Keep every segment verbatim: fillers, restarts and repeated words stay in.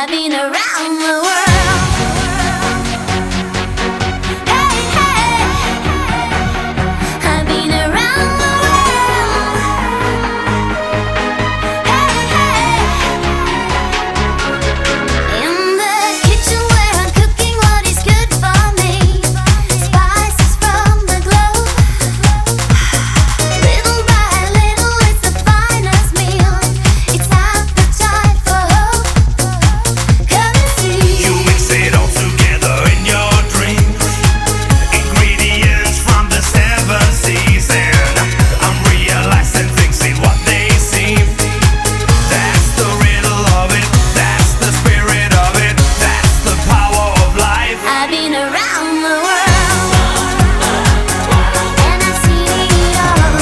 I've been around the world. Hey, hey, I've been around the world. Hey, hey, in the kitchen where I'm cooking what is good for me. Spices from the globe. Little by little, it's the finest meal. It's appetite for hope. Come and see. You mix it all together in your drink. Ingredients from the seven seas, and I'm realizing things ain't what they seem. That's the riddle of it. That's the spirit of it. That's the power of life. I've been around the world, and I've seen it all.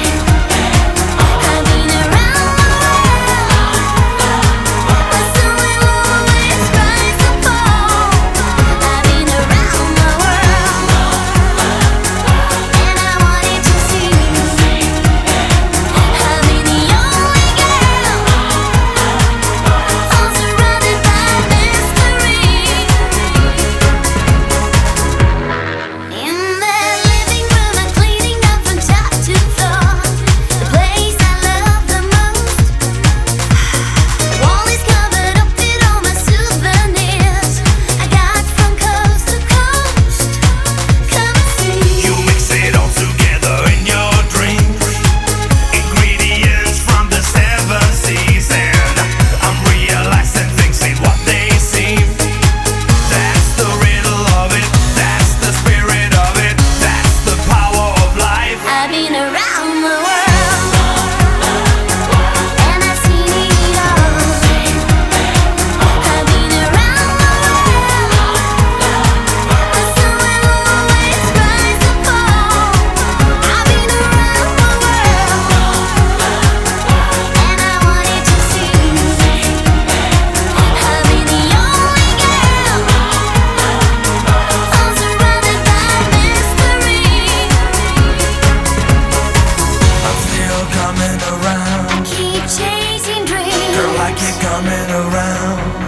I've been around the world, but some will always rise and fall. I've been around the world, and I wanted to see. I've been the only girl, all surrounded by mystery. In the living room, I'm cleaning up from top to floor. The place I love the most. The wall is covered up with all my souvenirs I got from coast to coast. Come and see. You mix it all together in your drink. Ingredients from the seven seas, and I'm realizing things ain't what they seem. That's the riddle of it. That's the spirit of it. That's the power of life. I've been around the world, and I've seen it all. I've been around the world, but some will always rise and fall. I've been around the world, and I wanted to see. I've been the only girl, all surrounded by mystery. I'm still coming around. Keep chasing dreams. Girl, I keep coming around.